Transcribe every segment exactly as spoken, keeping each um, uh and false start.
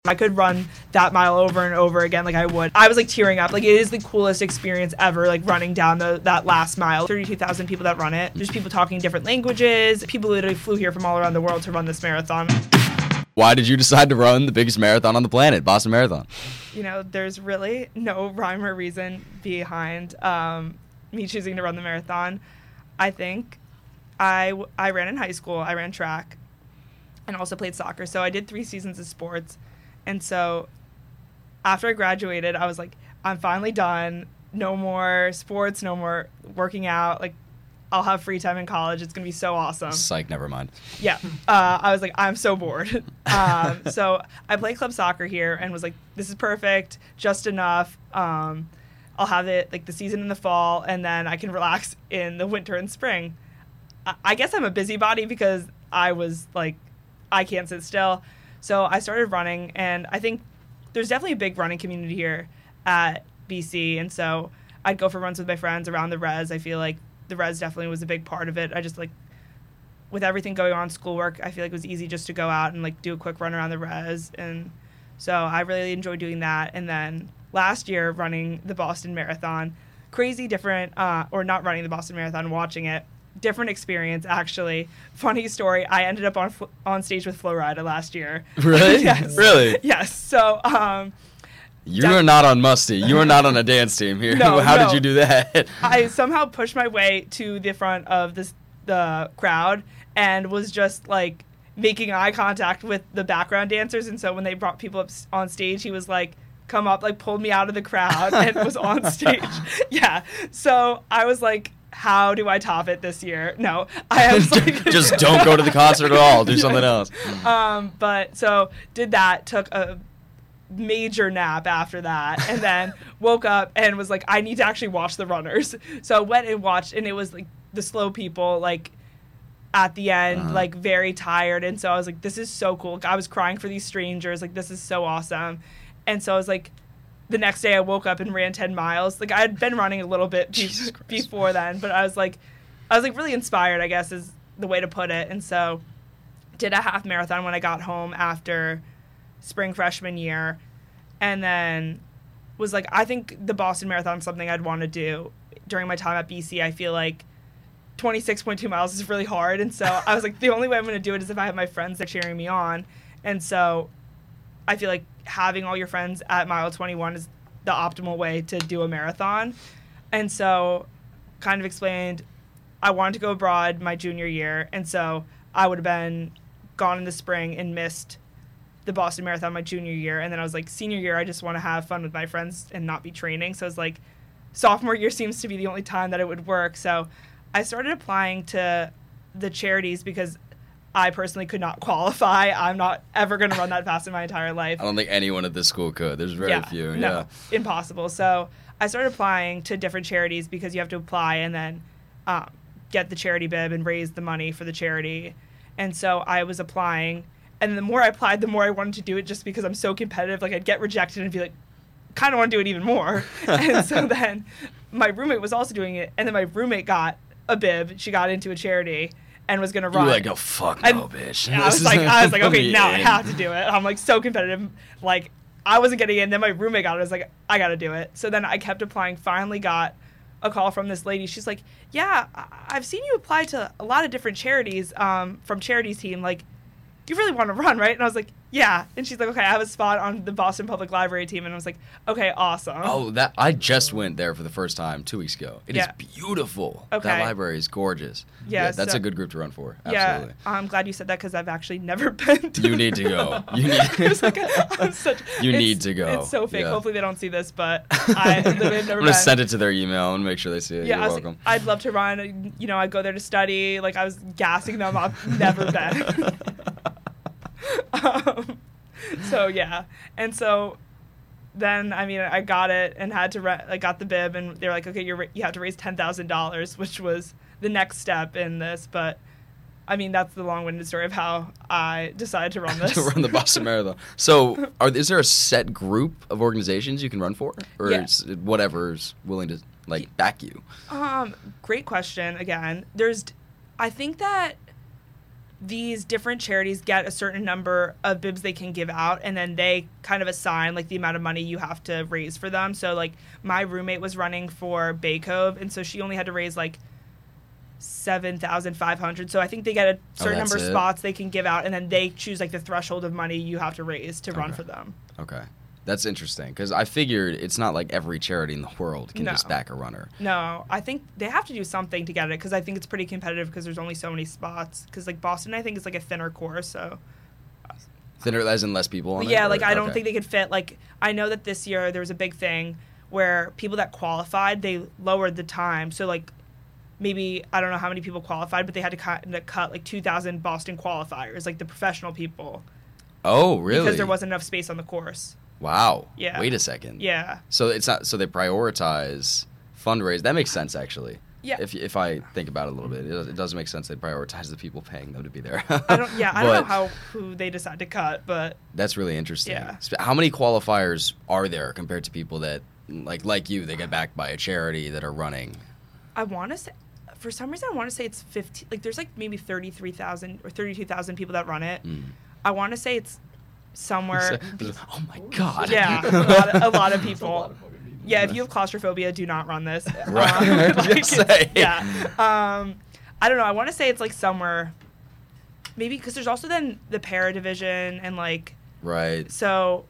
I could run that mile over and over again like I would. I was like tearing up. Like it is the coolest experience ever, like running down the that last mile. thirty-two thousand people that run it. There's people talking different languages. People literally flew here from all around the world to run this marathon. Why did you decide to run the biggest marathon on the planet, Boston Marathon? You know, there's really no rhyme or reason behind um, me choosing to run the marathon. I think I, I ran in high school. I ran track and also played soccer. So I did three seasons of sports. And so after I graduated, I was like, I'm finally done. No more sports, no more working out. Like, I'll have free time in college. It's going to be so awesome. Psych, never mind. Yeah. Uh, I was like, I'm so bored. um, so I play club soccer here and was like, this is perfect, just enough. Um, I'll have it like the season in the fall, and then I can relax in the winter and spring. I, I guess I'm a busybody because I was like, I can't sit still. So I started running, and I think there's definitely a big running community here at B C, and so I'd go for runs with my friends around the res. I feel like the res definitely was a big part of it. I just like, with everything going on, schoolwork, I feel like it was easy just to go out and like do a quick run around the res, and so I really enjoyed doing that. And then last year, running the Boston Marathon, crazy different, uh, or not running the Boston Marathon, watching it. Different experience, actually. Funny story, I ended up on on stage with Flo Rida last year. Really? Yes. Really? Yes. So, um... You def- are not on Musty. You are not on a dance team here. No, How no. did you do that? I somehow pushed my way to the front of this, the crowd and was just, like, making eye contact with the background dancers. And so when they brought people up on stage, he was like, come up, like, pulled me out of the crowd and was on stage. Yeah. So I was like, how do I top it this year? No, I was like, just don't go to the concert at all. Do yes. something else. Um, but so did that, took a major nap after that, and then woke up and was like, I need to actually watch the runners. So I went and watched, and it was like the slow people, like at the end, uh-huh. like very tired. And so I was like, this is so cool. I was crying for these strangers. Like, this is so awesome. And so I was like, the next day I woke up and ran ten miles. Like I had been running a little bit be- before then, but I was like, I was like really inspired, I guess is the way to put it. And so did a half marathon when I got home after spring freshman year. And then was like, I think the Boston Marathon is something I'd want to do during my time at B C. I feel like twenty-six point two miles is really hard. And so I was like, the only way I'm going to do it is if I have my friends that are cheering me on. And so I feel like having all your friends at mile twenty-one is the optimal way to do a marathon. And so kind of explained I wanted to go abroad my junior year. And so I would have been gone in the spring and missed the Boston Marathon my junior year. And then I was like, senior year, I just want to have fun with my friends and not be training. So I was like, sophomore year seems to be the only time that it would work. So I started applying to the charities because I personally could not qualify. I'm not ever going to run that fast in my entire life. I don't think anyone at this school could. There's very yeah, few. No, yeah, impossible. So I started applying to different charities because you have to apply and then um, get the charity bib and raise the money for the charity. And so I was applying. And the more I applied, the more I wanted to do it just because I'm so competitive. Like, I'd get rejected and be like, kind of want to do it even more. And so then my roommate was also doing it. And then my roommate got a bib. She got into a charity and was going to run. You were like, oh, fuck no, and bitch. I was like, I was like, okay, now I have to do it. I'm like so competitive. Like, I wasn't getting in. Then my roommate got it. I was like, I got to do it. So then I kept applying, finally got a call from this lady. She's like, yeah, I- I've seen you apply to a lot of different charities um, from Charities Team. Like, you really want to run, right? And I was like, yeah. And she's like, okay, I have a spot on the Boston Public Library team. And I was like, okay, awesome. Oh, that I just went there for the first time two weeks ago. It yeah. is beautiful. Okay. That library is gorgeous. Yeah, yeah that's so, a good group to run for. Absolutely. Yeah, I'm glad you said that because I've actually never been to You need to go. You need, it's like, I'm such, you it's, need to go. It's so fake. Yeah. Hopefully they don't see this, but I literally have never I'm going to been. send it to their email and make sure they see it. Yeah, You're I was welcome. like, I'd love to run. You know, I'd go there to study. Like, I was gassing them up. Never been. um, so yeah, and so then I mean I got it and had to re- I got the bib and they're like, okay, you're you have to raise ten thousand dollars, which was the next step in this. But I mean that's the long-winded story of how I decided to run this. To run the Boston Marathon. So, are is there a set group of organizations you can run for, or yeah. is it whatever's willing to like back you? Um, great question. Again, there's, I think that these different charities get a certain number of bibs they can give out, and then they kind of assign like the amount of money you have to raise for them. So like my roommate was running for Bay Cove, and so she only had to raise like seven thousand five hundred. So I think they get a certain oh, number of it? spots they can give out, and then they choose like the threshold of money you have to raise to okay. run for them. Okay. That's interesting, because I figured it's not like every charity in the world can No. just back a runner. No, I think they have to do something to get it, because I think it's pretty competitive because there's only so many spots. Because like Boston, I think is like a thinner course, so. Thinner as in less people on it? Yeah, or- like I don't okay. think they could fit. Like I know that this year there was a big thing where people that qualified, they lowered the time. So like maybe I don't know how many people qualified, but they had to cut, to cut like two thousand Boston qualifiers, like the professional people. Oh, really? Because there wasn't enough space on the course. Wow. Yeah. Wait a second. Yeah. So it's not. So they prioritize fundraise. That makes sense, actually. Yeah. If if I think about it a little bit, it, it does make sense. They prioritize the people paying them to be there. I don't. Yeah, I don't know But how who they decide to cut, but That's really interesting. Yeah. Sp- How many qualifiers are there compared to people that like like you? They get backed by a charity that are running. I want to say, for some reason, I want to say it's fifteen. Like there's like maybe thirty-three thousand or thirty-two thousand people that run it. Mm. I want to say it's somewhere. Oh my god. Yeah, a lot of, a lot of people. Yeah, if you have claustrophobia, do not run this. Right. Um, I was gonna say. Yeah. Um, I don't know. I want to say it's like somewhere, maybe because there's also then the para division and like Right. so,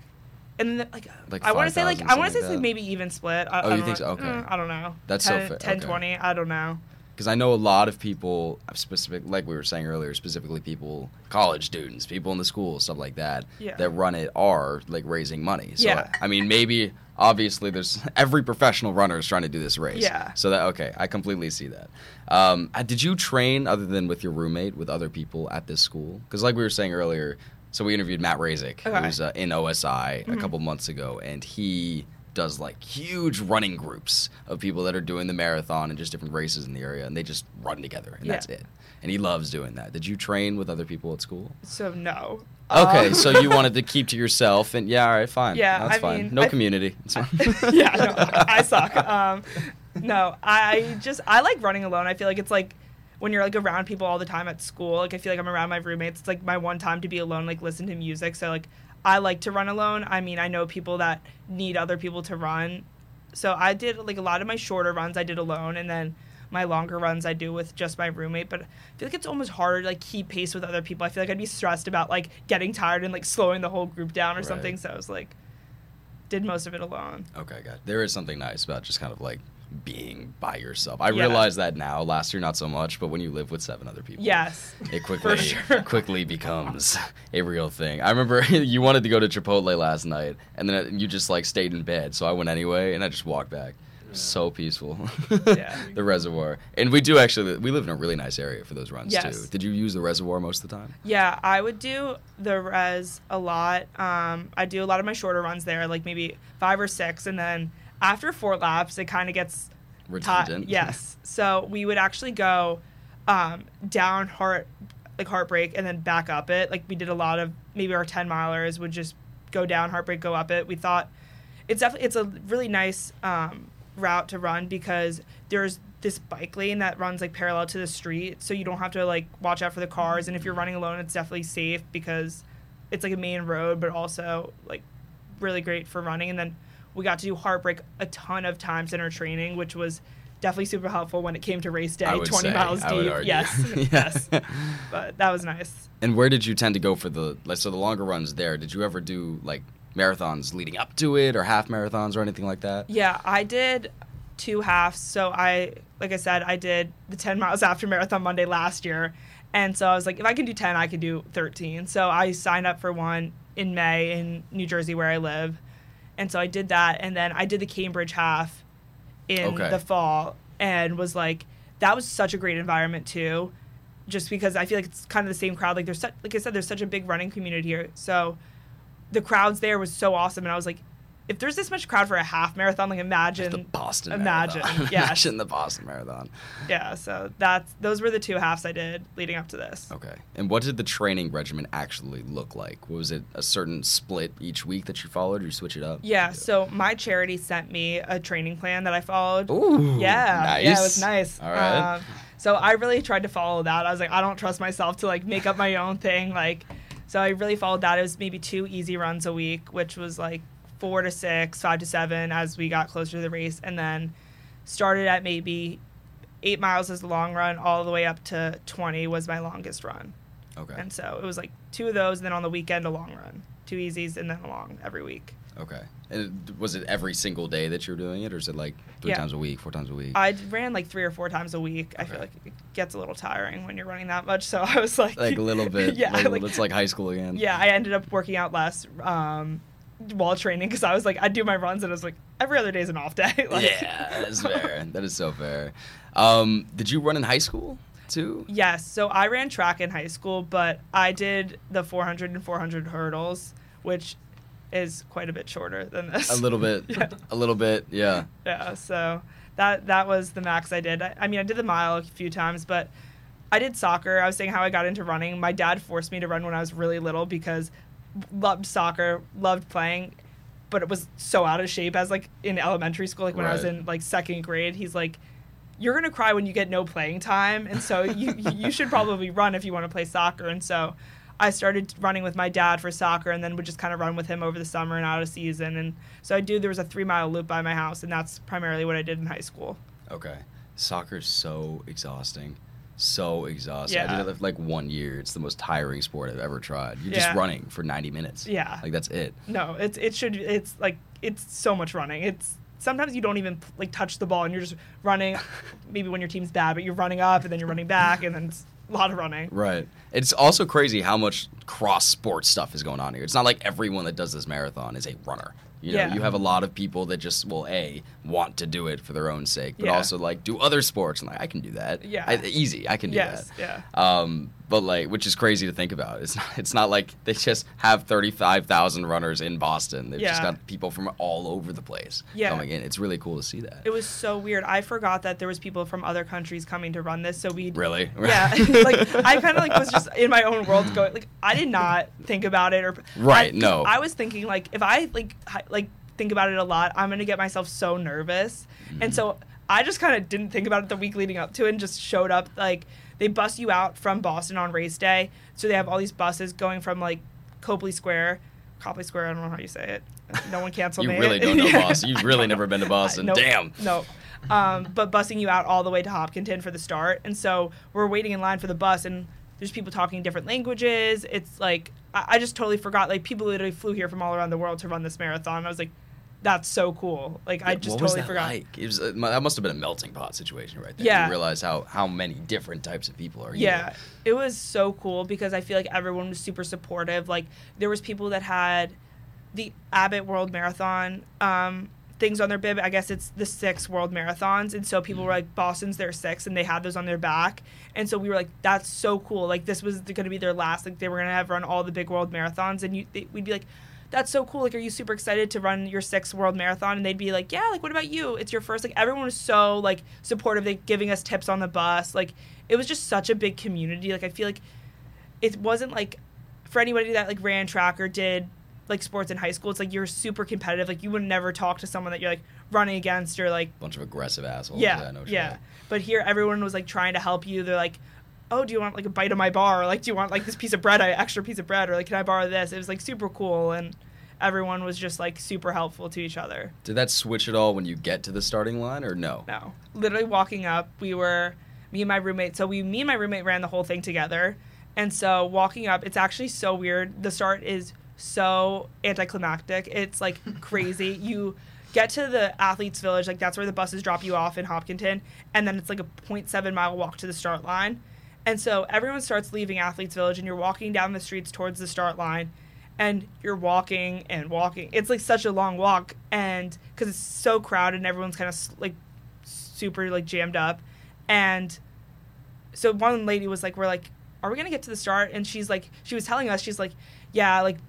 and then, like, Like I want to say like five thousand, I want to say something it's like like maybe even split. I, Oh, I you don't think know. so? Okay. Mm, I don't know. That's so ten, fair. ten, Okay. twenty. I don't know. Because I know a lot of people, specific, like we were saying earlier, specifically people, college students, people in the school, stuff like that, Yeah. that run it are like raising money. So Yeah. I mean, maybe obviously there's every professional runner is trying to do this race. Yeah. So that okay, I completely see that. Um, uh, did you train other than with your roommate with other people at this school? Because like we were saying earlier, so we interviewed Matt Razik, Okay. who's uh, in O S I Mm-hmm. a couple months ago, and he does like huge running groups of people that are doing the marathon and just different races in the area, and they just run together, and Yeah. that's it. And he loves doing that. Did you train with other people at school? So no. Okay, Um, so you wanted to keep to yourself, and yeah, all right, fine. Yeah, that's I fine. mean, no I- community. It's fine. yeah, no, I suck. Um, no, I just I like running alone. I feel like it's like when you're like around people all the time at school. Like I feel like I'm around my roommates. It's like my one time to be alone, like listen to music. So like I like to run alone. I mean, I know people that need other people to run. So I did like a lot of my shorter runs I did alone, and then my longer runs I do with just my roommate. But I feel like it's almost harder to like keep pace with other people. I feel like I'd be stressed about like getting tired and like slowing the whole group down or Right. something. So I was like, did most of it alone. Okay, got it. There is something nice about just kind of like being by yourself. I Yeah. realize that now. Last year, not so much, but when you live with seven other people, Yes. it quickly sure. quickly becomes a real thing. I remember you wanted to go to Chipotle last night, and then you just like stayed in bed. So I went anyway, and I just walked back. So peaceful. Yeah. The reservoir, and we do actually. We live in a really nice area for those runs Yes. too. Did you use the reservoir most of the time? Yeah, I would do the res a lot. Um, I do a lot of my shorter runs there, like maybe five or six, and then after four laps, it kind of gets ti- Redundant. yes. So we would actually go um, down heart, like Heartbreak, and then back up it. Like we did a lot of maybe our ten milers would just go down Heartbreak, go up it. We thought it's definitely it's a really nice um, route to run because there's this bike lane that runs like parallel to the street, so you don't have to like watch out for the cars, and if you're running alone it's definitely safe because it's like a main road, but also like really great for running. And then we got to do Heartbreak a ton of times in our training, which was definitely super helpful when it came to race day. I would twenty say, miles I would deep. argue. Yes. Yeah. Yes. But that was nice. And where did you tend to go for the like so the longer runs there? Did you ever do like marathons leading up to it or half marathons or anything like that? Yeah, I did two halves. So I, like I said, I did the ten miles after Marathon Monday last year. And so I was like, if I can do ten, I can do thirteen. So I signed up for one in May in New Jersey where I live. And so I did that. And then I did the Cambridge half in Okay. the fall and was like, that was such a great environment too. Just because I feel like it's kind of the same crowd. Like there's such, like I said, there's such a big running community here. So the crowds there was so awesome. And I was like, if there's this much crowd for a half marathon, like imagine The Boston imagine, Marathon. yes. Imagine the Boston Marathon. Yeah, so that's those were the two halves I did leading up to this. Okay. And what did the training regimen actually look like? Was it a certain split each week that you followed, or you switch it up? Yeah, so my charity sent me a training plan that I followed. Ooh, Yeah, nice. yeah, it was nice. All right. Um, So I really tried to follow that. I was like, I don't trust myself to like make up my own thing. Like, so I really followed that. It was maybe two easy runs a week, which was like four to six, five to seven as we got closer to the race. And then started at maybe eight miles as the long run, all the way up to twenty was my longest run. Okay. And so it was like two of those, and then on the weekend, a long run. Two easies, and then a long every week. Okay. And was it every single day that you were doing it, or is it like three Yeah. times a week, four times a week? I ran like three or four times a week. I Okay. feel like it gets a little tiring when you're running that much. So I was like, Like a little bit. yeah, like, like- it's like high school again. yeah. I ended up working out less um, while training because I was like, I'd do my runs and it was like every other day is an off day. like, Yeah, that is fair. That is so fair. Um, did you run in high school too? Yes. So I ran track in high school, but I did the four hundred and four hundred hurdles, which is quite a bit shorter than this. A little bit. Yeah. A little bit. Yeah. Yeah, so that that was the max I did. I, I mean, I did the mile a few times, but I did soccer. I was saying how I got into running. My dad forced me to run when I was really little because loved soccer, loved playing, but it was so out of shape as like in elementary school, like when I was Right. in like second grade. He's like, you're gonna cry when you get no playing time, and so you you should probably run if you want to play soccer. And so I started running with my dad for soccer, and then would just kind of run with him over the summer and out of season. And so I do. There was a three mile loop by my house, and that's primarily what I did in high school. Okay. Soccer's so exhausting. So exhausting. I Yeah. did it for like one year. It's the most tiring sport I've ever tried. You're just Yeah. running for ninety minutes. Yeah. Like that's it. No, it's it should it's like it's so much running. It's sometimes you don't even like touch the ball and you're just running. Maybe when your team's bad, but you're running up and then you're running back, and then it's a lot of running. Right. It's also crazy how much cross sport stuff is going on here. It's not like everyone that does this marathon is a runner. You know, Yeah. you have a lot of people that just will a want to do it for their own sake, but Yeah. also like do other sports and like I can do that. Yeah. I, easy. I can do Yes, that. yeah. Um, but like, which is crazy to think about. It's not. It's not like they just have thirty-five thousand runners in Boston. They've just Yeah. got people from all over the place Yeah. coming in. It's really cool to see that. It was so weird. I forgot that there was people from other countries coming to run this, so we Really? Yeah, like I kind of like was just in my own world going like I did not think about it or Right, I, no. I was thinking like if I like hi, like think about it a lot, I'm gonna get myself so nervous, Mm-hmm. and so I just kind of didn't think about it the week leading up to it and just showed up. Like they bus you out from Boston on race day, so they have all these buses going from like Copley Square, Copley Square. I don't know how you say it. No one canceled You me. really don't know Yeah. Boston. You've I really don't never know. been to Boston. I- nope, Damn. No. Um, but busing you out all the way to Hopkinton for the start. And so we're waiting in line for the bus, and there's people talking different languages. It's like, I, I just totally forgot. Like, people literally flew here from all around the world to run this marathon. I was like, that's so cool. Like, I just what was totally that forgot. like? It was, uh, that must have been a melting pot situation right there. Yeah. You realize how, how many different types of people are here. Yeah, it was so cool because I feel like everyone was super supportive. Like there was people that had the Abbott World Marathon um, things on their bib. I guess it's the six World Marathons, and so people were like, Boston's their six, and they had those on their back. And so we were like, that's so cool. Like this was going to be their last. Like they were going to have run all the big World Marathons, and you, they, we'd be like, that's so cool. Like, are you super excited to run your sixth world marathon? And they'd be like, yeah, like, what about you? It's your first. Like, everyone was so, like, supportive. They giving us tips on the bus. Like, it was just such a big community. Like, I feel like it wasn't, like, for anybody that, like, ran track or did, like, sports in high school, it's like you're super competitive. Like, you would never talk to someone that you're, like, running against or, like, Bunch of aggressive assholes. yeah, no yeah. shit. But here, everyone was, like, trying to help you. They're like, oh, do you want like a bite of my bar? Or like, do you want like this piece of bread, an extra piece of bread? Or like, can I borrow this? It was like super cool, and everyone was just like super helpful to each other. Did that switch at all when you get to the starting line, or no? No, literally walking up, we were me and my roommate. So we, me and my roommate ran the whole thing together, and so walking up, it's actually so weird. The start is so anticlimactic. It's like crazy. You get to the athletes village, like that's where the buses drop you off in Hopkinton, and then it's like a zero point seven mile walk to the start line. And so everyone starts leaving athletes village, and you're walking down the streets towards the start line, and you're walking and walking. It's like such a long walk, and because it's so crowded and everyone's kind of like super like jammed up. And so one lady was like, we're like, are we gonna get to the start? And she's like, she was telling us, she's like, yeah, like,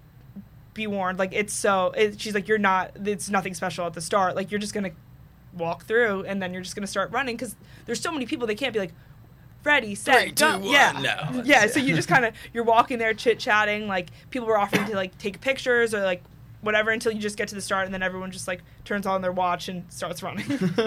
be warned, like, it's so it, she's like, you're not, it's nothing special at the start, like, you're just gonna walk through and then you're just gonna start running because there's so many people, they can't be like, ready, set, Three, go. two, one, yeah, no. yeah. So you just kind of you're walking there, chit chatting. Like people were offering to like take pictures or like whatever until you just get to the start, and then everyone just like turns on their watch and starts running.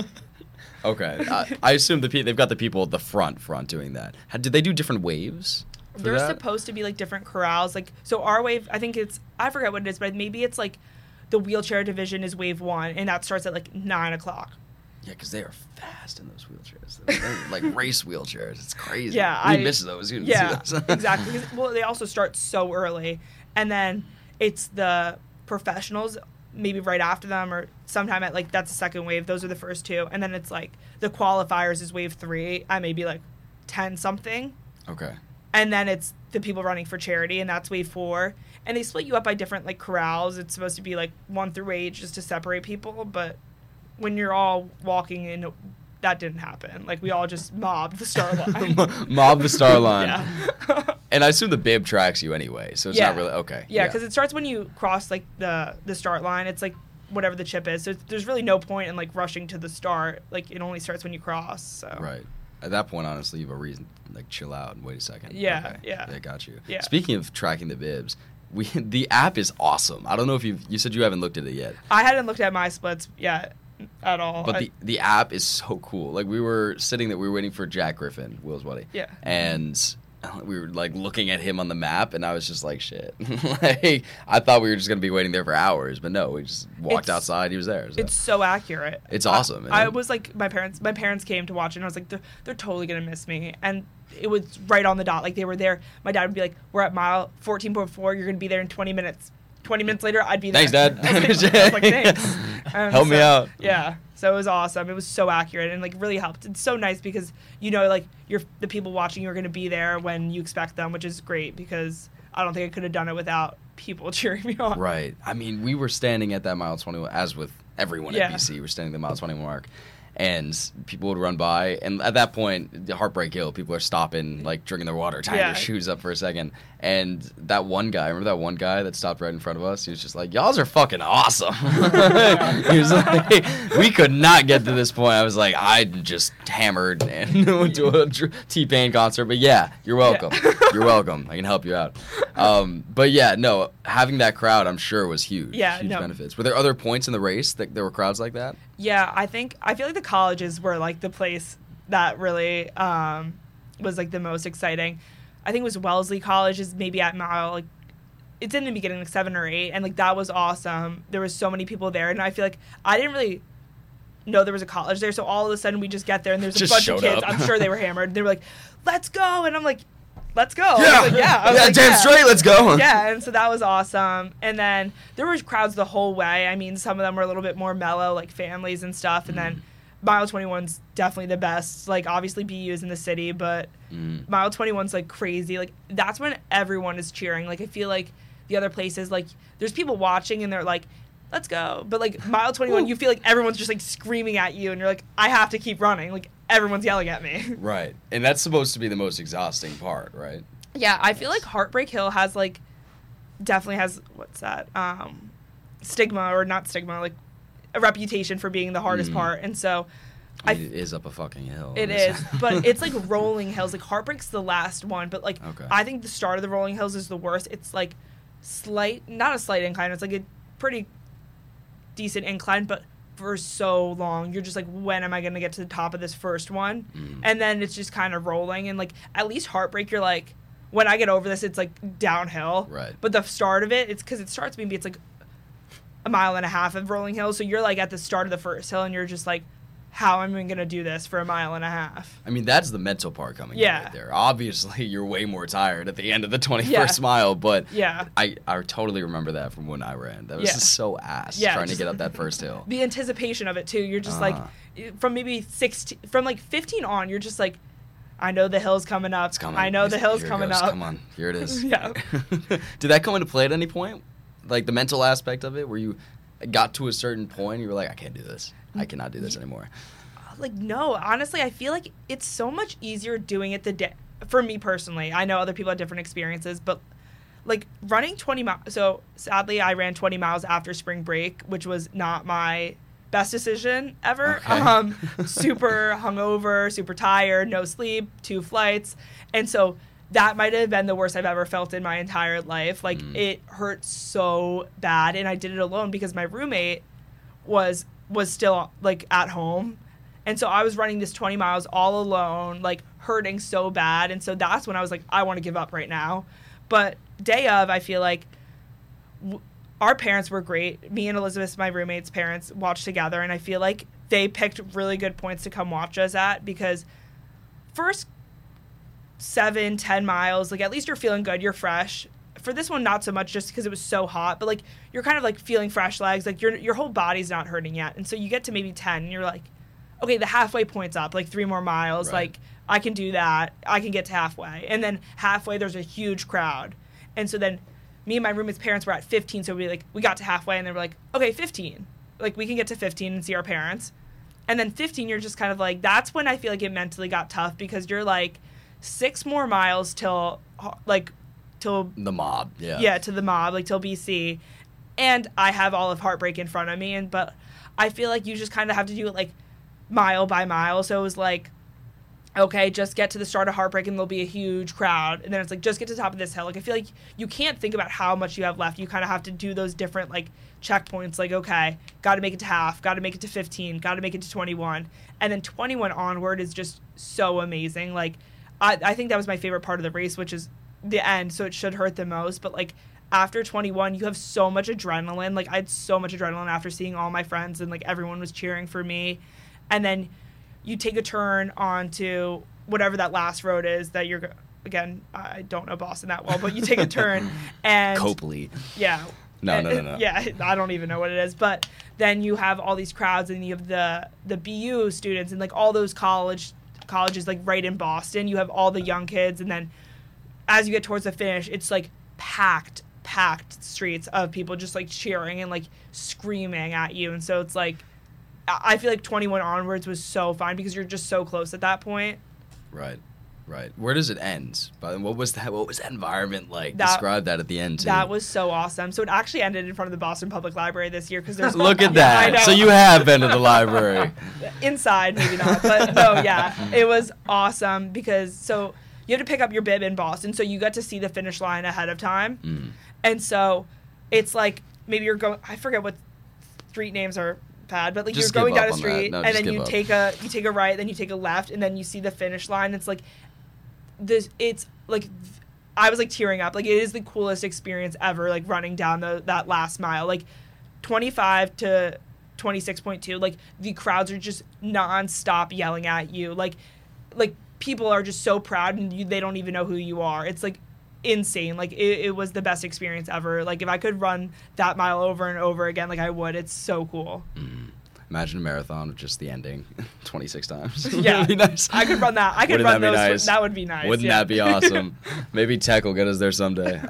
Okay, I, I assume the pe- they've got the people at the front front doing that. How, did they do different waves? for There's that? supposed to be like different corrals. Like so, our wave, I think it's I forget what it is, but maybe it's like the wheelchair division is wave one, and that starts at like nine o'clock. Yeah, because they are fast in those wheelchairs. They're like race wheelchairs. It's crazy. Yeah, we I miss those. You didn't Yeah, see those. exactly. 'Cause, well, they also start so early, and then it's the professionals maybe right after them, or sometime at like that's the second wave. Those are the first two, and then it's like the qualifiers is wave three. I maybe like ten something, Okay. and then it's the people running for charity, and that's wave four. And they split you up by different like corrals. It's supposed to be like one through eight just to separate people, but when you're all walking in, that didn't happen. Like we all just mobbed the star line. Mob the star line. Yeah. And I assume the bib tracks you anyway, so it's Yeah. not really okay. Yeah, because it starts when you cross like the the start line. It's like whatever the chip is. So it's, there's really no point in like rushing to the start. Like it only starts when you cross. So Right. At that point, honestly, you have a reason to like chill out and wait a second. Yeah, Okay. yeah. Yeah, got you. Yeah. Speaking of tracking the bibs, we the app is awesome. I don't know if you you said you haven't looked at it yet. I hadn't looked at my splits yet at all. But I- the, the app is so cool. Like we were sitting there, we were waiting for Jack Griffin, Will's buddy. Yeah. And we were like looking at him on the map, and I was just like, shit. Like I thought we were just gonna be waiting there for hours, but no, we just walked It's- outside. He was there. So. It's so accurate. It's awesome, I, I man. was like, my parents. My parents came to watch it, and I was like, they're, they're totally gonna miss me. And it was right on the dot. Like they were there. My dad would be like, "We're at mile fourteen point four. You're gonna be there in twenty minutes." Twenty minutes later, I'd be there. Thanks, Dad. I was like, thanks. And Help me so- out. Yeah. So it was awesome. It was so accurate and like really helped. It's so nice because you know like you're the people watching you are gonna be there when you expect them, which is great because I don't think I could have done it without people cheering me on. Right. I mean, we were standing at that mile twenty-one, as with everyone Yeah. at B C, we're standing at the mile twenty mark, and people would run by, and at that point, the Heartbreak Hill, people are stopping, like drinking their water, tying Yeah. their shoes up for a second, and that one guy, remember that one guy that stopped right in front of us? He was just like, y'all are fucking awesome. He was like, we could not get to this point. I was like, I just hammered and went to a Dr- T-Pain concert, but yeah, you're welcome. Yeah. You're welcome. I can help you out. Um, but yeah, no, having that crowd, I'm sure, was huge. Yeah, huge no. benefits. Were there other points in the race that there were crowds like that? Yeah, I think I feel like the colleges were like the place that really um, was like the most exciting. I think it was Wellesley College is maybe at mile like it's in the beginning like seven or eight, and like that was awesome. There was so many people there, and I feel like I didn't really know there was a college there, so all of a sudden we just get there and there's a Just bunch of showed kids. up. I'm sure they were hammered. They were like, "Let's go," and I'm like, "Let's go!" I Yeah, was like, yeah, I was yeah, like, damn straight, let's go. Yeah, and so that was awesome. And then there were crowds the whole way. I mean, some of them were a little bit more mellow, like families and stuff. And then Mile twenty-one's definitely the best. Like, obviously B U is in the city, but Mm. Mile twenty-one's, like, crazy. Like, that's when everyone is cheering. Like, I feel like the other places, like, there's people watching and they're like, let's go. But, like, Mile twenty-one, you feel like everyone's just, like, screaming at you. And you're like, I have to keep running. Like, everyone's yelling at me. Right. And that's supposed to be the most exhausting part, right? Yeah, I feel like Heartbreak Hill has like definitely has what's that um, stigma or not stigma like a reputation for being the hardest Mm. part, and so I I mean, it is up a fucking hill. it is, but it's like rolling hills. Like Heartbreak's the last one, but like Okay. I think the start of the rolling hills is the worst. It's like slight, not a slight incline. It's like a pretty decent incline, but for so long you're just like, when am I gonna get to the top of this first one? Mm. And then it's just kind of rolling, and like at least Heartbreak, you're like, when I get over this, it's like downhill. Right. But the start of it, it's because it starts maybe it's like a mile and a half of rolling hills, so you're like at the start of the first hill, and you're just like, how am I gonna do this for a mile and a half? I mean, that's the mental part coming in Yeah. right there. Obviously, you're way more tired at the end of the twenty-first Yeah. mile, but Yeah. I, I totally remember that from when I ran. That was Yeah. just so ass Yeah, trying to just- get up that first hill. The anticipation of it too. You're just Uh-huh. like, from maybe sixteen, from like fifteen on, you're just like, I know the hill's coming up. It's coming. I know the Here hill's it coming goes. up. Come on, here it is. Yeah. Did that come into play at any point? Like the mental aspect of it, where you got to a certain point, and you were like, I can't do this. I cannot do this anymore. Like, no, honestly, I feel like it's so much easier doing it the day. For me personally, I know other people have different experiences, but like running twenty miles. So sadly, I ran twenty miles after spring break, which was not my best decision ever. Okay. Um, super hungover, super tired, no sleep, two flights. And so that might have been the worst I've ever felt in my entire life. Like, Mm. it hurt so bad, and I did it alone because my roommate was was still, like, at home. And so I was running this twenty miles all alone, like, hurting so bad. And so that's when I was like, I want to give up right now. But day of, I feel like w- our parents were great. Me and Elizabeth, my roommate's parents, watched together, and I feel like they picked really good points to come watch us at, because first seven, ten miles, like, at least you're feeling good, you're fresh. For this one, not so much, just because it was so hot, but, like, you're kind of, like, feeling fresh legs, like, your your whole body's not hurting yet. And so you get to maybe ten, and you're like, okay, the halfway point's up, like, three more miles, Right. like, I can do that, I can get to halfway. And then halfway, there's a huge crowd. And so then me and my roommate's parents were at fifteen, so we, like, we got to halfway, and they were like, okay, fifteen. Like, we can get to fifteen and see our parents. And then fifteen, you're just kind of like, that's when I feel like it mentally got tough, because you're like, six more miles till, like, till, The mob, yeah. yeah, to the mob, like, till B C. And I have all of Heartbreak in front of me, and but I feel like you just kind of have to do it, like, mile by mile. So it was like, okay, just get to the start of Heartbreak and there'll be a huge crowd. And then it's like, just get to the top of this hill. Like, I feel like you can't think about how much you have left. You kind of have to do those different, like, checkpoints. Like, okay, got to make it to half, got to make it to fifteen, got to make it to twenty-one. And then twenty-one onward is just so amazing. Like, I, I think that was my favorite part of the race, which is the end, so it should hurt the most. But, like, after twenty-one, you have so much adrenaline. Like, I had so much adrenaline after seeing all my friends, and, like, everyone was cheering for me. And then you take a turn onto whatever that last road is that you're, again, I don't know Boston that well, but you take a turn and Copley. yeah. No, And- no, no, no. Yeah, I don't even know what it is. But then you have all these crowds, and you have the the B U students, and, like, all those college colleges, like, right in Boston. You have all the young kids, and then as you get towards the finish, it's, like, packed, packed streets of people just, like, cheering and, like, screaming at you. And so it's like, I feel like twenty-one onwards was so fun because you're just so close at that point. Right, right. Where does it end? But what was that? What was that environment like? That- Describe that at the end too. That was so awesome. So it actually ended in front of the Boston Public Library this year because there's Look at Yeah, I that. know. So you have been to the library. Inside, maybe not, but no, yeah, it was awesome because so you have to pick up your bib in Boston, so you got to see the finish line ahead of time, Mm. and so it's like maybe you're going. I forget what street names are bad, but like Just you're going give down up a on that. street, No, and just then give you up. take a you take a right, then you take a left, and then you see the finish line. It's like this. It's like I was like tearing up. Like it is the coolest experience ever. Like running down the that last mile, like twenty-five to twenty-six point two. Like the crowds are just nonstop yelling at you. Like like people are just so proud, and you, they don't even know who you are. It's like insane. Like it, it was the best experience ever. Like if I could run that mile over and over again, like I would. It's so cool. Mm. Imagine a marathon with just the ending twenty-six times. Yeah, That'd be nice. I could run that. I could Wouldn't run that be those. nice? That would be nice. Wouldn't yeah. that be awesome? Maybe Tech will get us there someday.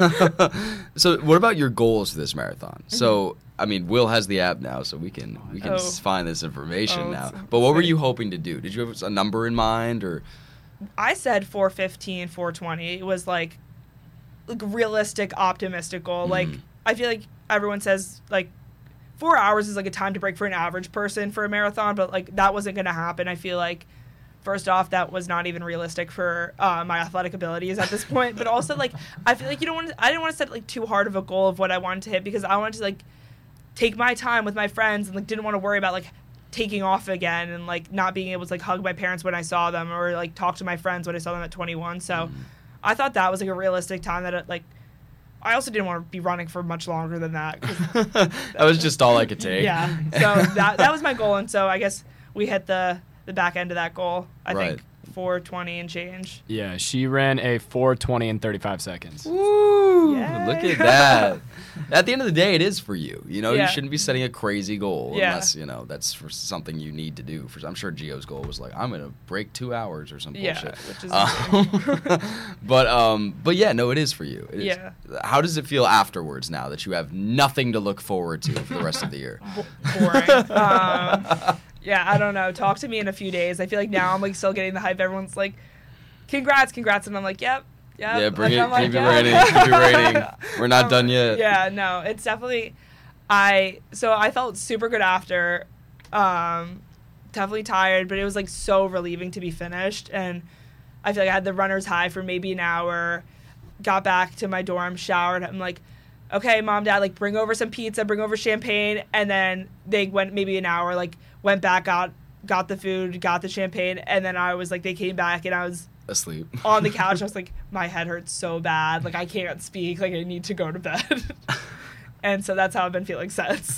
So, what about your goals for this marathon? So, I mean, Will has the app now, so we can we can Oh. s- find this information Oh, now. it's- But what were it's- you hoping to do? Did you have a number in mind, or I said four fifteen, four twenty. It was like, like realistic, optimistic goal. Like Mhm. I feel like everyone says like four hours is like a time to break for an average person for a marathon, but like that wasn't going to happen. I feel like first off, that was not even realistic for uh, my athletic abilities at this point. But also like I feel like you don't want to. I didn't want to set like too hard of a goal of what I wanted to hit because I wanted to like take my time with my friends and like didn't want to worry about like taking off again and like not being able to like hug my parents when I saw them or like talk to my friends when I saw them at twenty-one. So Mhm. I thought that was like a realistic time that it like I also didn't want to be running for much longer than that. 'cause- that was just all I could take? yeah. So that that was my goal, and so I guess we hit the the back end of that goal. I Right. think four twenty and change. Yeah, she ran a four twenty in thirty-five seconds. Woo! Yay. Look at that. At the end of the day, it is for you. You know, Yeah. you shouldn't be setting a crazy goal Yeah. unless, you know, that's for something you need to do. For I'm sure Gio's goal was like, I'm going to break two hours or some Yeah, bullshit. which is Um, but, um, but yeah, no, it is for you. It is. Yeah. How does it feel afterwards now that you have nothing to look forward to for the rest of the year? bo- boring. um, yeah, I don't know. Talk to me in a few days. I feel like now I'm like still getting the hype. Everyone's like, congrats, congrats, and I'm like, yep. Yep. Yeah, bring Like, it. I'm like, Keep your yep. rating. Keep your rating. We're not Um, done yet. Yeah, no, it's definitely. I so I felt super good after. Um, definitely tired, but it was like so relieving to be finished, and I feel like I had the runner's high for maybe an hour, got back to my dorm, showered. I'm like, okay, mom, dad, like bring over some pizza, bring over champagne. And then they went maybe an hour, like went back, got, got the food, got the champagne. And then I was like, they came back and I was asleep on the couch. I was like, my head hurts so bad. Like I can't speak. Like I need to go to bed. And so that's how I've been feeling since.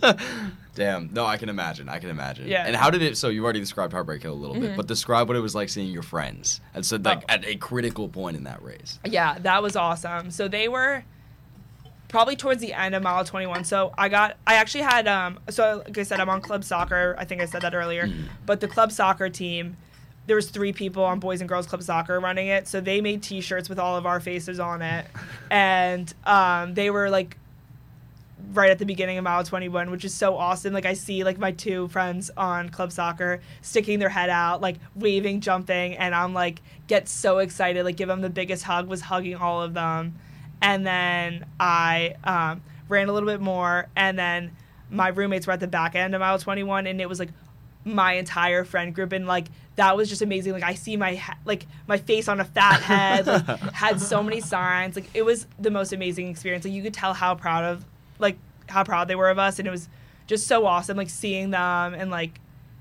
Damn. No, I can imagine. I can imagine. Yeah. And how did it, so you already described Heartbreak Hill a little Mm-hmm. bit, but describe what it was like seeing your friends. And so like Oh. at a critical point in that race. Yeah, that was awesome. So they were probably towards the end of mile twenty-one. So I got, I actually had, um, so like I said, I'm on club soccer. I think I said that earlier. Mm. But the club soccer team, there was three people on boys and girls club soccer running it. So they made T-shirts with all of our faces on it. And um, they were like, right at the beginning of mile twenty-one, which is so awesome. Like I see like my two friends on club soccer sticking their head out, like waving, jumping, and I'm like get so excited, like give them the biggest hug, was hugging all of them. And then I um, ran a little bit more, and then my roommates were at the back end of mile twenty-one, and it was like my entire friend group, and like that was just amazing. Like I see my ha- like my face on a fat head, like had so many signs. Like it was the most amazing experience. Like you could tell how proud of like how proud they were of us, and it was just so awesome like seeing them, and like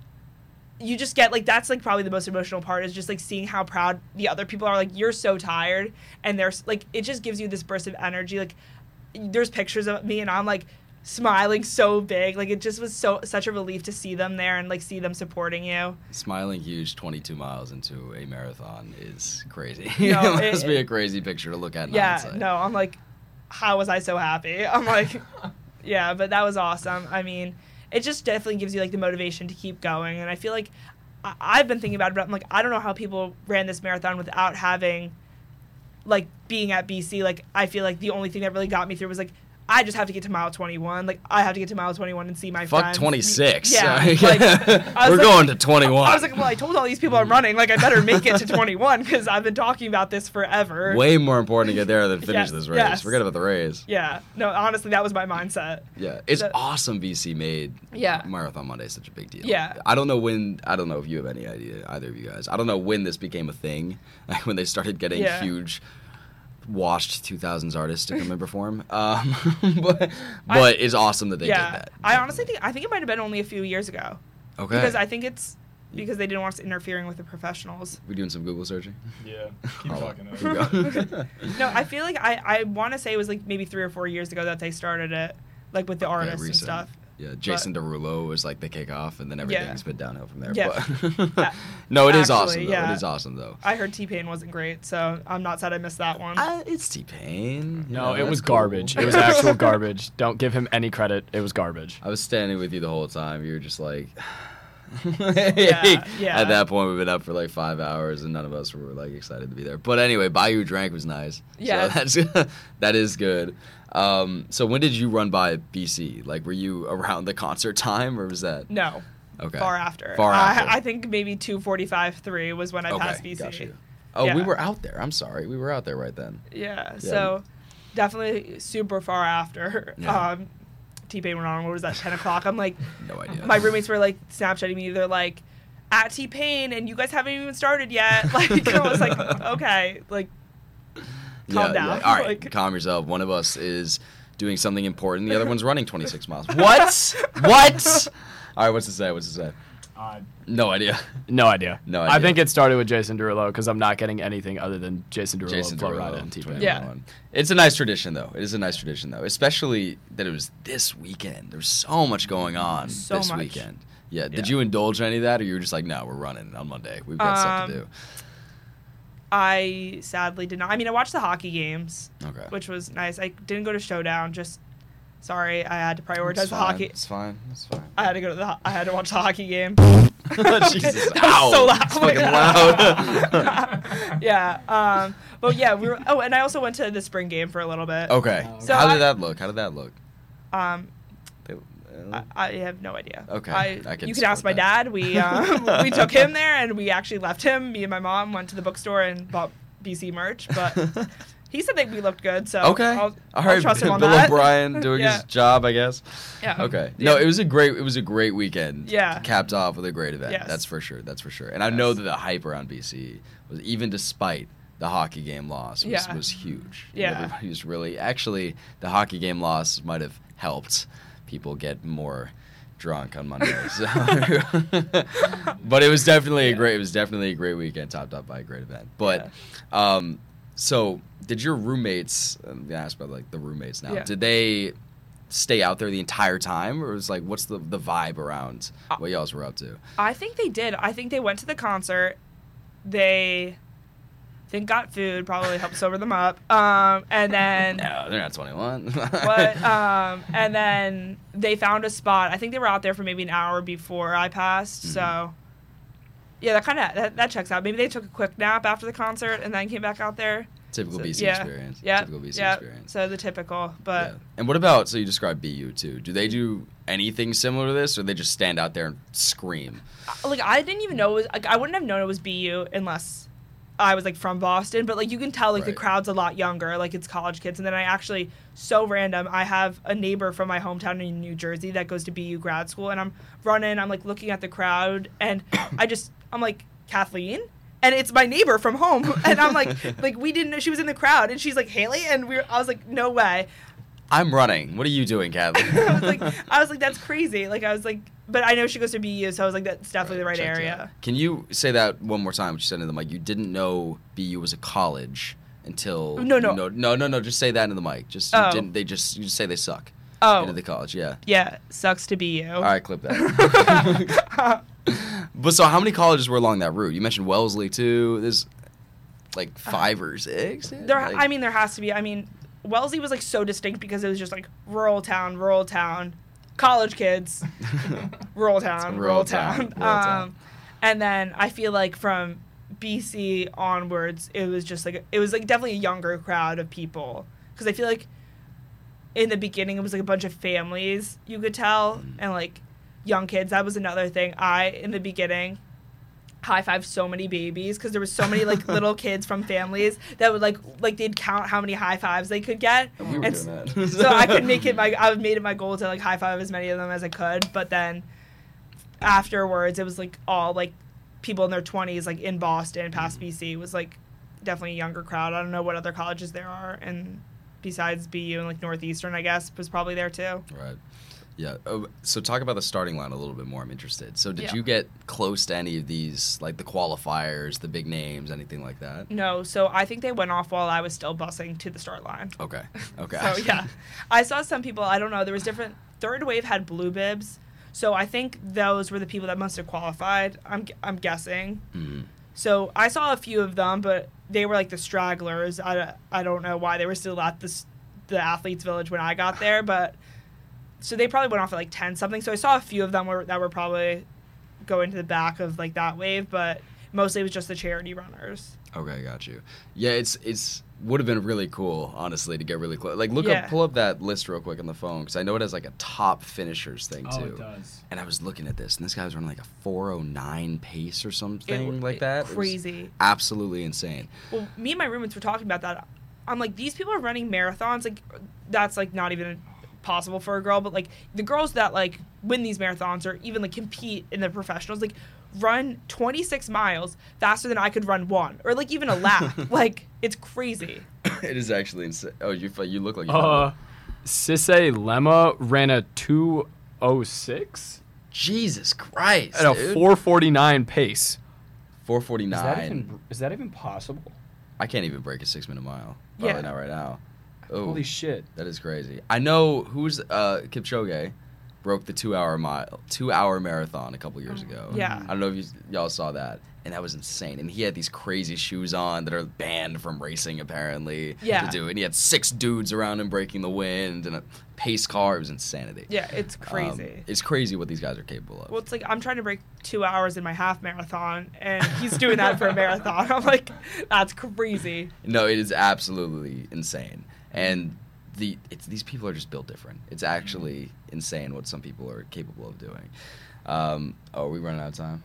you just get like that's like probably the most emotional part is just like seeing how proud the other people are. Like you're so tired, and there's like it just gives you this burst of energy. Like there's pictures of me and I'm like smiling so big. Like it just was so such a relief to see them there and like see them supporting you. Smiling huge twenty-two miles into a marathon is crazy. No, it must it- be a crazy picture to look at in Yeah, hindsight. no, I'm like, how was I so happy? I'm like, yeah, but that was awesome. I mean, it just definitely gives you like the motivation to keep going. And I feel like I- I've been thinking about it, but I'm like, I don't know how people ran this marathon without having, like, being at B C. Like, I feel like the only thing that really got me through was like, I just have to get to mile twenty-one. Like, I have to get to mile twenty-one and see my Fuck friends. twenty-six. Yeah. like, I We're was like- going to twenty-one. I was like, well, I told all these people I'm running. Like, I better make it to twenty-one because I've been talking about this forever. Way more important to get there than finish Yes, this race. yes. Forget about the race. Yeah. No, honestly, that was my mindset. Yeah, it's The- awesome B C made Yeah. Marathon Monday such a big deal. Yeah. I don't know when, I don't know if you have any idea, either of you guys. I don't know when this became a thing, like when they started getting Yeah. huge washed two thousands artists to come and perform. Um, but but it's awesome that they yeah. did that. I honestly think I think it might have been only a few years ago. Okay. Because I think it's because they didn't want us interfering with the professionals. we doing some Google searching? Yeah. Keep Oh, talking. here we go. No, I feel like I, I want to say it was like maybe three or four years ago that they started it, like with the Okay, artists and recent. stuff. Yeah, Jason Derulo was like the kickoff, and then everything's been downhill from there. Yeah. But Yeah. no, it is Actually, awesome though. yeah. It is awesome though. I heard T-Pain wasn't great, so I'm not sad I missed that one. Uh, it's T Pain. No, it was garbage. It was actual garbage. Don't give him any credit. It was garbage. I was standing with you the whole time. You were just like, Yeah, yeah. At that point, we've been up for like five hours, and none of us were like excited to be there. But anyway, Bayou Drank was nice. Yeah. so that's that is good. Um, so when did you run by B C? Like, were you around the concert time, or was that no, okay? far after. Far after. I, I think maybe two forty-five, three was when I okay, passed B C. got you. Oh, we Yeah. were out there. I'm sorry, we were out there right then. Yeah, so definitely super far after. Yeah. Um, T-Pain went on, what was that, ten o'clock? I'm like, No idea. my roommates were like Snapchatting me. They're like, at T-Pain, and you guys haven't even started yet. Like, I was like, okay, like, calm down. All right, Like- calm yourself. One of us is doing something important. The other one's running twenty-six miles. What? What? All right, what's it say? What's it say? Uh, No idea. no idea. No I idea. think it started with Jason Derulo because I'm not getting anything other than Jason Derulo, Jason Flo Derulo, Rida, and T-Pain. Yeah. twenty-one. It's a nice tradition, though. It is a nice tradition, though, especially that it was this weekend. There's so much going on So this much. weekend. Yeah. Did Yeah. you indulge in any of that, or you were just like, no, we're running on Monday. We've got stuff to Um, do. I sadly did not. I mean, I watched the hockey games, Okay. which was nice. I didn't go to Showdown. Just sorry, I had to prioritize It's the fine. hockey. It's fine. It's fine. I had to go to the. ho- I had to watch the hockey game. Jesus. That was Ow. so loud. It's fucking loud. Yeah. Um. But yeah, we were. Oh, and I also went to the spring game for a little bit. Okay. So How I- did that look? How did that look? Um. They- I, I have no idea. Okay, I, I can you can ask my support that. dad. We um, we took him there, and we actually left him. Me and my mom went to the bookstore and bought B C merch, but He said that we looked good, so Okay. I'll, All I'll right. trust him on Bill that. O'Brien doing Yeah. his job, I guess. Yeah. Okay. Yeah. No, it was a great. It was a great weekend. Yeah. Capped off with a great event. Yes. That's for sure. That's for sure. And I Yes. know that the hype around B C was, even despite the hockey game loss, was, Yeah. was huge. Yeah. Everybody was really actually the hockey game loss might have helped people get more drunk on Monday. So. But it was definitely a Yeah. great. It was definitely a great weekend, topped up by a great event. But, um, so did your roommates? I'm gonna ask about like the roommates now. Yeah. Did they stay out there the entire time, or was like what's the the vibe around Uh, what y'all's were up to? I think they did. I think they went to the concert. They, I think, got food. Probably helped sober them up. Um, and then No, they're not twenty-one. what? Um, and then they found a spot. I think they were out there for maybe an hour before I passed. Mhm. So, yeah, that kind of that, that checks out. Maybe they took a quick nap after the concert and then came back out there. Typical So, B C yeah, experience. Yeah, Typical B C yeah. experience. So the typical, but. Yeah. And what about, so you described B U too? Do they do anything similar to this, or they just stand out there and scream? Like, I didn't even know it was, like, I wouldn't have known it was B U unless I was like from Boston, but like you can tell like the Right. crowd's a lot younger, like it's college kids. And then I actually, so random, I have a neighbor from my hometown in New Jersey that goes to B U grad school, and I'm running, I'm like looking at the crowd, and I just, I'm like, Kathleen? And it's my neighbor from home, and I'm like, like we didn't know she was in the crowd, and she's like, Haley, and we were, I was like, no way. I'm running. What are you doing, Kathleen? I was like, I was like, that's crazy. Like I was like, but I know she goes to B U, so I was like, that's definitely the right checked area. out. Can you say that one more time? What you said into the mic. You didn't know B U was a college until No, no. you know- no, no, no. Just say that into the mic. Just you Oh. didn't. They just you just say they suck. Oh. Into the college. Yeah. Yeah, sucks to be you. All right, clip that. But so, how many colleges were along that route? You mentioned Wellesley too. There's like five or six. There, Like- I mean, there has to be. I mean, Wellesley was like so distinct because it was just like rural town, rural town, college kids, rural town, rural rural town, town. rural town. Um, and then I feel like from B C onwards, it was just like it was like definitely a younger crowd of people because I feel like in the beginning it was like a bunch of families you could tell Mm. and like young kids. That was another thing. I in the beginning high five so many babies because there was so many like little kids from families that would like like they'd count how many high fives they could get. We were And doing s- that. so I could make it my I made it my goal to like high five as many of them as I could. But then afterwards, it was like all like people in their twenties, like in Boston, past B C. It was like definitely a younger crowd. I don't know what other colleges there are, and besides B U and like Northeastern, I guess was probably there too. Right. Yeah. Oh, so talk about the starting line a little bit more. I'm interested. So did Yeah. you get close to any of these, like the qualifiers, the big names, anything like that? No, so I think they went off while I was still busing to the start line. Okay. Okay. So yeah, I saw some people. I don't know. There was different. Third wave had blue bibs, so I think those were the people that must have qualified. I'm I'm guessing. Mhm. So I saw a few of them, but they were like the stragglers. I, I don't know why they were still at this the athletes village when I got there, but so they probably went off at like ten something. So I saw a few of them were, that were probably going to the back of like that wave, but mostly it was just the charity runners. Okay, got you. Yeah, it's it's would have been really cool, honestly, to get really close. Like, look Yeah. up, pull up that list real quick on the phone because I know it has like a top finishers thing Oh, too. it does. And I was looking at this, and this guy was running like a four oh nine pace or something It- like that. It was Crazy. absolutely insane. Well, me and my roommates were talking about that. I'm like, these people are running marathons. Like, that's like not even possible for a girl. But like the girls that like win these marathons or even like compete in the professionals, like run twenty-six miles faster than I could run one or like even a lap. Like it's crazy. It is actually insane. Oh, you you look like you Uh, Sisse Lemma ran a two oh six Jesus Christ. at a dude. four forty-nine pace. four Is that forty-nine. even is that even possible? I can't even break a six minute mile. Probably Yeah. not right now. Oh, Holy shit. that is crazy. I know who's uh, Kipchoge broke the two hour mile, two hour marathon a couple years ago. Yeah. I don't know if you, y'all saw that, and that was insane. And he had these crazy shoes on that are banned from racing apparently. Yeah. To do, and he had six dudes around him breaking the wind and a pace car. It was insanity. Yeah, it's Um, crazy. it's crazy what these guys are capable of. Well, it's like I'm trying to break two hours in my half marathon, and he's doing that for a marathon. I'm like, that's crazy. No, it is absolutely insane, and the it's these people are just built different. It's actually insane what some people are capable of doing. Um, oh, are we running out of time? Uh,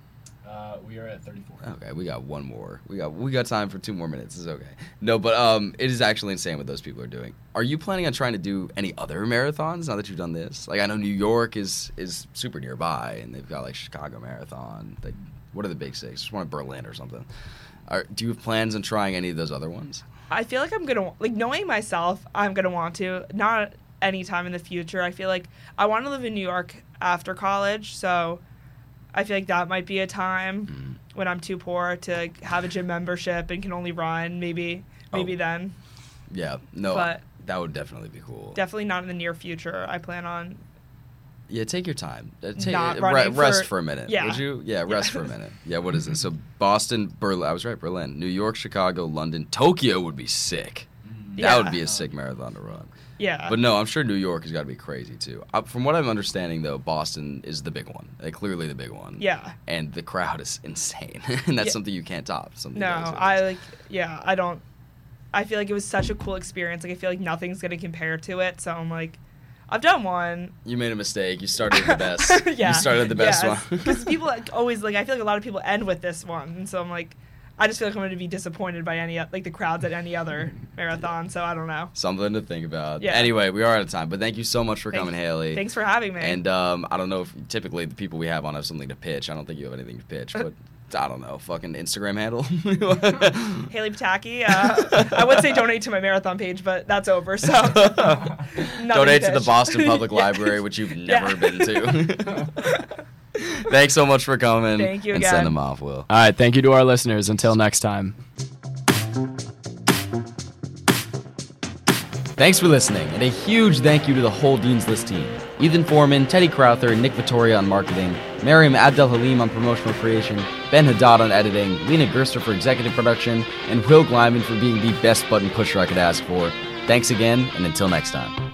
Uh, we are at thirty-four. Okay, we got one more. We got we got time for two more minutes. It's okay. No, but um, it is actually insane what those people are doing. Are you planning on trying to do any other marathons now that you've done this? Like, I know New York is is super nearby, and they've got like Chicago Marathon. Like, what are the big six? Just one in Berlin or something. Are, do you have plans on trying any of those other ones? I feel like I'm gonna like knowing myself. I'm gonna want to not anytime in the future. I feel like I want to live in New York after college, so I feel like that might be a time mm. when I'm too poor to have a gym membership and can only run. Maybe, maybe oh. then. Yeah, no, but that would definitely be cool. Definitely not in the near future. I plan on. Yeah, take your time. Uh, take, not re- running rest for, for a minute. Yeah. Would you? Yeah, rest yeah. for a minute. Yeah, what is it? So Boston, Berlin. I was right. Berlin, New York, Chicago, London, Tokyo would be sick. That yeah. would be a sick marathon to run. Yeah. But no, I'm sure New York has got to be crazy too. Uh, from what I'm understanding, though, Boston is the big one. Like, clearly the big one. Yeah. And the crowd is insane, and that's yeah. something you can't top. Something no, I like. Yeah, I don't. I feel like it was such a cool experience. Like, I feel like nothing's gonna compare to it. So I'm like, I've done one. You made a mistake. You started the best. yeah. You started the best yes. one. Because people like, always like. I feel like a lot of people end with this one, and so I'm like. I just feel like I'm going to be disappointed by any like the crowds at any other marathon, so I don't know. Something to think about. Yeah. Anyway, we are out of time, but thank you so much for Thank coming, you. Haley. Thanks for having me. And um, I don't know if typically the people we have on have something to pitch. I don't think you have anything to pitch, but I don't know. Fucking Instagram handle. Haley Pataki. Uh, I would say donate to my marathon page, but that's over. So donate to the Boston Public yeah. Library, which you've never yeah. been to. Thanks so much for coming. Thank you and again. Send them off, Will. All right, thank you to our listeners. Until next time. Thanks for listening, and a huge thank you to the whole Dean's List team. Ethan Foreman, Teddy Crowther, Nick Vittoria on marketing, Mariam Abdel-Halim on promotional creation, Ben Haddad on editing, Lena Gerster for executive production, and Will Glyman for being the best button pusher I could ask for. Thanks again, and until next time.